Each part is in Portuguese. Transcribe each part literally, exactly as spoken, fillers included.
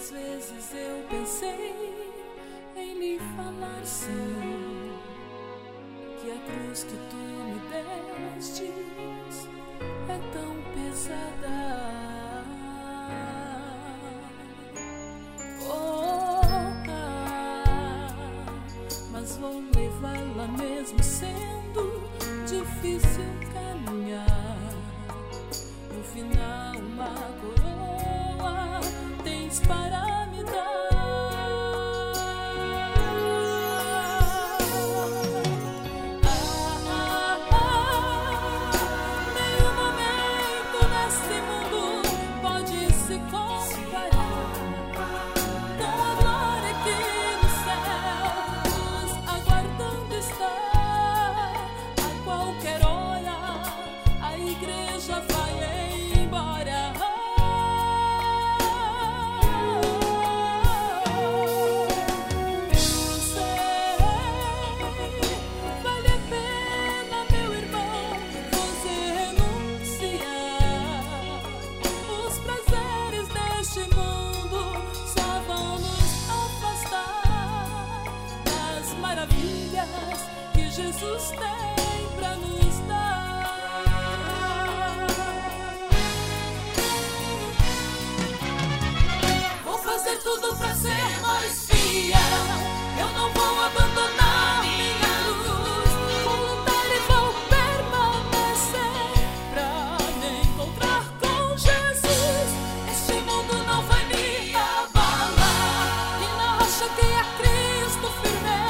Quantas vezes eu pensei em lhe falar, Senhor, que a cruz que tu me destes é tão pesada. Oh, ah, mas vou levá-la mesmo sendo difícil caminhar. No final uma coroa tens para me dar. Que Jesus tem pra nos dar. Vou fazer tudo pra ser mais fiel. Eu não vou abandonar minha luz. Vou lutar e vou permanecer pra me encontrar com Jesus. Este mundo não vai me abalar. E na rocha que é Cristo firme.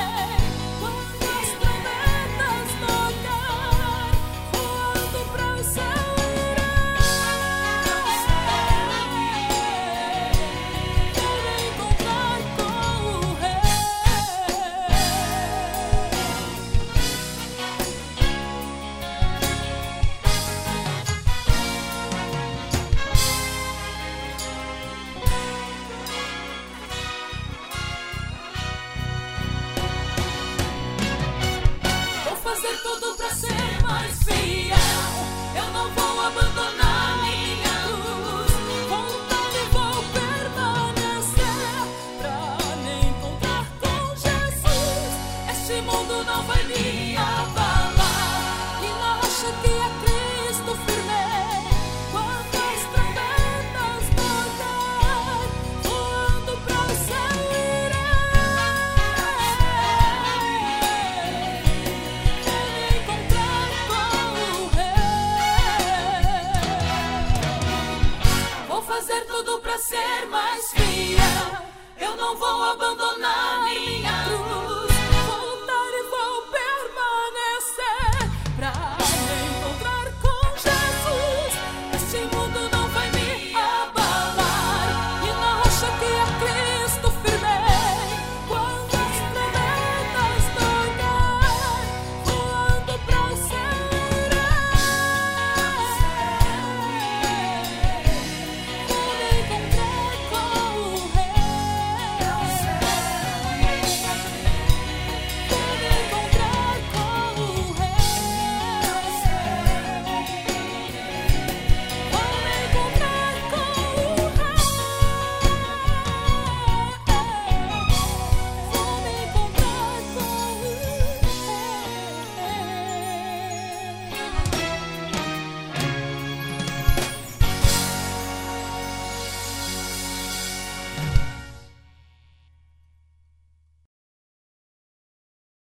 Fazer tudo pra ser mais fiel. Eu não vou abandonar minha luz. Vou lutar e vou permanecer pra me encontrar com Jesus. Este mundo não vai